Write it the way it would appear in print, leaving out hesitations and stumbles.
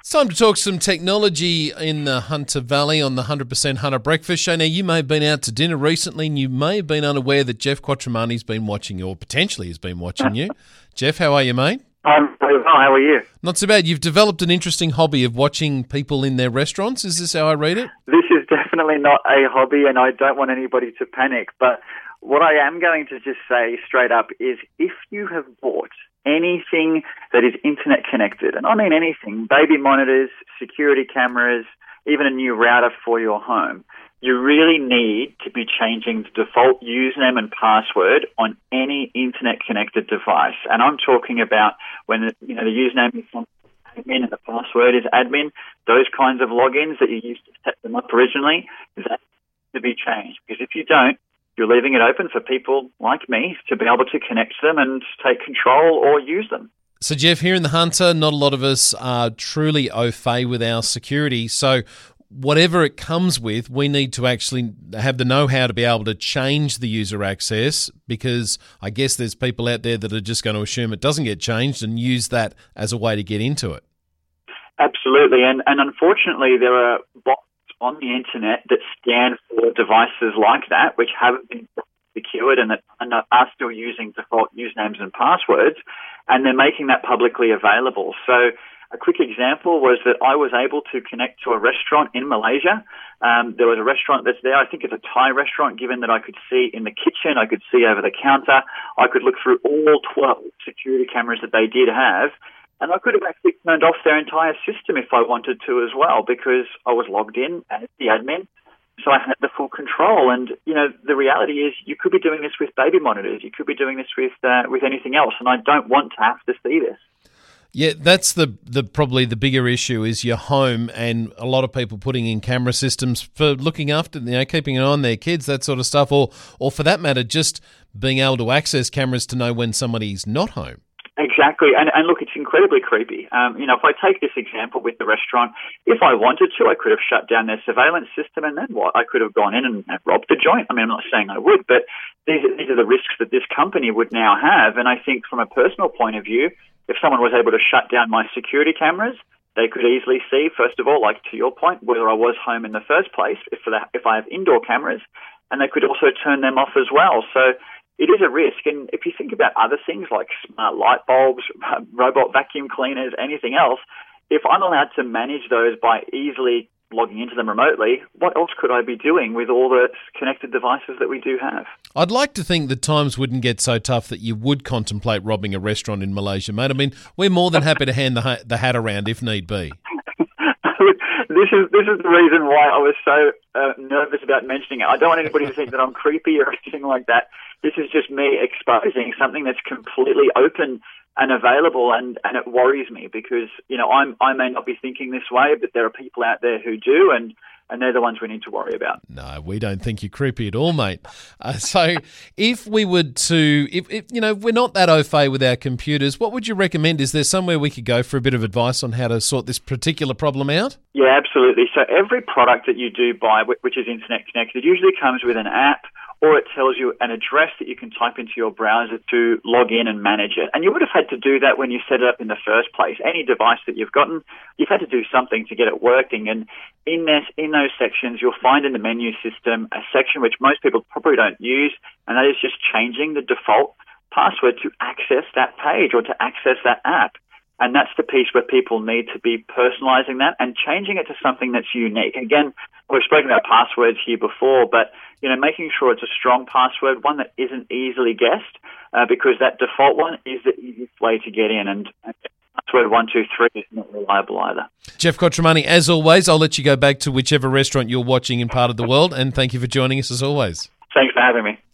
It's time to talk some technology in the Hunter Valley on the 100% Hunter Breakfast Show. Now, you may have been out to dinner recently and you may have been unaware that Jeff Quattromani's been watching you, or potentially has been watching you. Jeff, how are you, mate? I'm very well. How are you? Not so bad. You've developed an interesting hobby of watching people in their restaurants. Is this how I read it? This is definitely not a hobby, and I don't want anybody to panic. But what I am going to just say straight up is if you have bought anything that is internet connected, and I mean anything, baby monitors, security cameras, even a new router for your home, you really need to be changing the default username and password on any internet-connected device. And I'm talking about when the username is admin and the password is admin, those kinds of logins that you used to set them up originally, that needs to be changed. Because if you don't, you're leaving it open for people like me to be able to connect them and take control or use them. So, Jeff, here in the Hunter, not a lot of us are truly au fait with our security. So whatever it comes with, we need to actually have the know-how to be able to change the user access, because I guess there's people out there that are just going to assume it doesn't get changed and use that as a way to get into it. Absolutely. And unfortunately, there are bots on the internet that scan for devices like that, which haven't been secured and that are still using default usernames and passwords, and they're making that publicly available. So a quick example was that I was able to connect to a restaurant in Malaysia. There was a restaurant that's there. I think it's a Thai restaurant, given that I could see in the kitchen, I could see over the counter, I could look through all 12 security cameras that they did have. And I could have actually turned off their entire system if I wanted to as well, because I was logged in as the admin. So I had the full control. And, the reality is you could be doing this with baby monitors. You could be doing this with anything else. And I don't want to have to see this. Yeah, that's the probably the bigger issue is your home, and a lot of people putting in camera systems for looking after, keeping an eye on their kids, that sort of stuff, or for that matter, just being able to access cameras to know when somebody's not home. Exactly. And look, it's incredibly creepy. If I take this example with the restaurant, if I wanted to, I could have shut down their surveillance system, and then what? I could have gone in and robbed the joint. I mean, I'm not saying I would, but these are the risks that this company would now have. And I think from a personal point of view, if someone was able to shut down my security cameras, they could easily see, first of all, like to your point, whether I was home in the first place, if I have indoor cameras, and they could also turn them off as well. So it is a risk. And if you think about other things like smart light bulbs, robot vacuum cleaners, anything else, if I'm allowed to manage those by easily logging into them remotely, what else could I be doing with all the connected devices that we do have? I'd like to think that times wouldn't get so tough that you would contemplate robbing a restaurant in Malaysia, mate. I mean, we're more than happy to hand the hat around if need be. This is the reason why I was so nervous about mentioning it. I don't want anybody to think that I'm creepy or anything like that. This is just me exposing something that's completely open and available, and it worries me because, I may not be thinking this way, but there are people out there who do, and they're the ones we need to worry about. No, we don't think you're creepy at all, mate. So if we were to, if we're not that au fait with our computers, what would you recommend? Is there somewhere we could go for a bit of advice on how to sort this particular problem out? Yeah, absolutely. So every product that you do buy, which is internet connected, usually comes with an app, or it tells you an address that you can type into your browser to log in and manage it. And you would have had to do that when you set it up in the first place. Any device that you've gotten, you've had to do something to get it working. And in those sections, you'll find in the menu system a section which most people probably don't use, and that is just changing the default password to access that page or to access that app. And that's the piece where people need to be personalizing that and changing it to something that's unique. Again, we've spoken about passwords here before, but making sure it's a strong password, one that isn't easily guessed, because that default one is the easiest way to get in. And password 123 is not reliable either. Jeff Quattromani, as always, I'll let you go back to whichever restaurant you're watching in part of the world, and thank you for joining us as always. Thanks for having me.